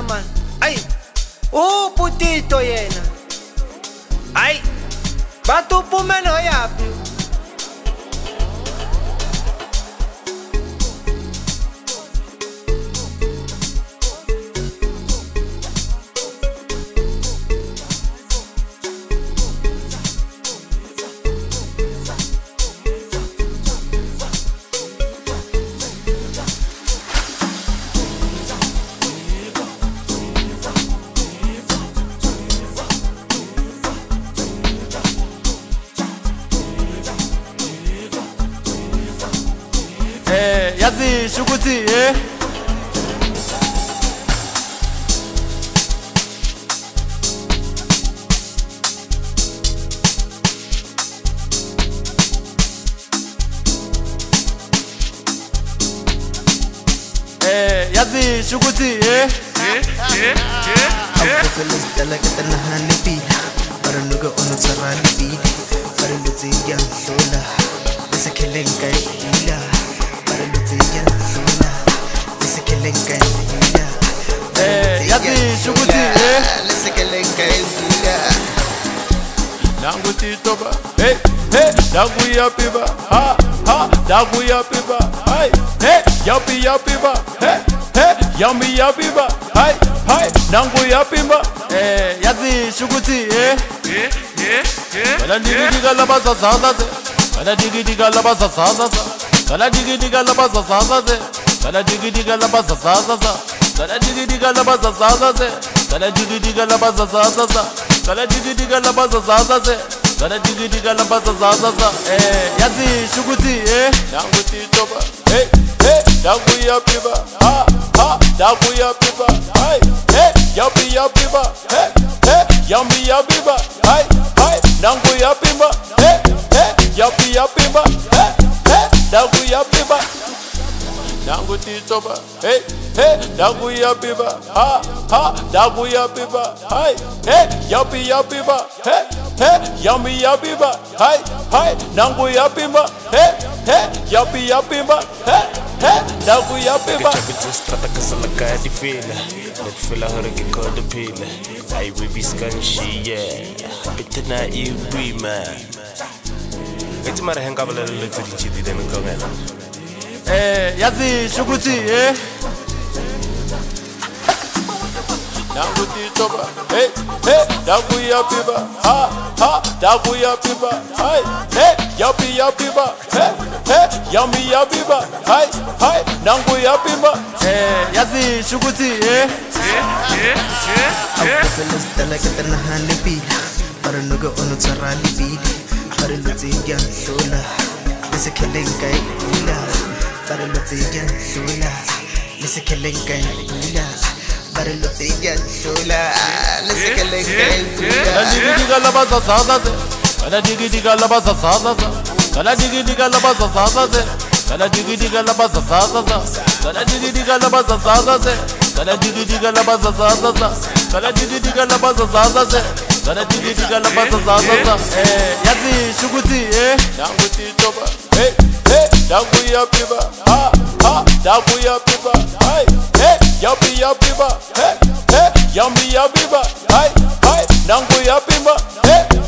man. Ay, putito yena. Ay, batu pumeno yapi. Yazi shukuti Yazi shukuti Felis talaga tanahan ni Pila para nuga unod sa rally para lutigan shola sa kileng kay Pila para lutigan shola sa kileng kay Pila Yazi shukuti sa kileng kay Pila Nangu titoba Nangu yapiba Nangu yapiba Yapiba Yummy yapiba Nangu yapiba Yazi shukuti Kala diga laba zazaza Kala diga laba zazaza Kala diga laba zazaza Kala diga laba zazaza Kala diga laba zazaza Kala diga laba zazaza Kala diga laba zazaza Kala diga laba zazaza Yazi shukuti Nangu titoba Nangu yapiba Nangu yapiba Yapiba Yummy yapiba Nangu yapiba Yapiba Nangu yapiba Nangu titoba Nangu yapiba Nangu yapiba Yapiba Yummy yapiba Nangu yapiba Yapiba Nangu yapiba Bitches trata que se la cae di fila Let fila hora que coda pila Ay baby scanshi yeah Bitte na iwi man Iti mara henga bala lele chidi demi kongela Yazi shukuti Nangu titoba Nangu yapiba Nangu yapiba Yapiba Yummy yapiba Nangu yapiba Yazi shukuti Felis talaga tanahan ni Pila para nuga unod sa rally para lutigan shola sa kileng kay Pila para lutigan shola sa kileng kay Pila para lutigan shola sa kileng kay Pila Kala diga laba zazaza Kala diga laba zazaza Kala diga laba zazaza Kala diga laba zazaza Kala diga laba zazaza Kala diga laba zazaza Kala diga laba zazaza Kala diga laba zazaza Yazi shukuti Nangu titoba Nangu yapiba Nangu yapiba Yapiba Yummy yapiba Nangu yapiba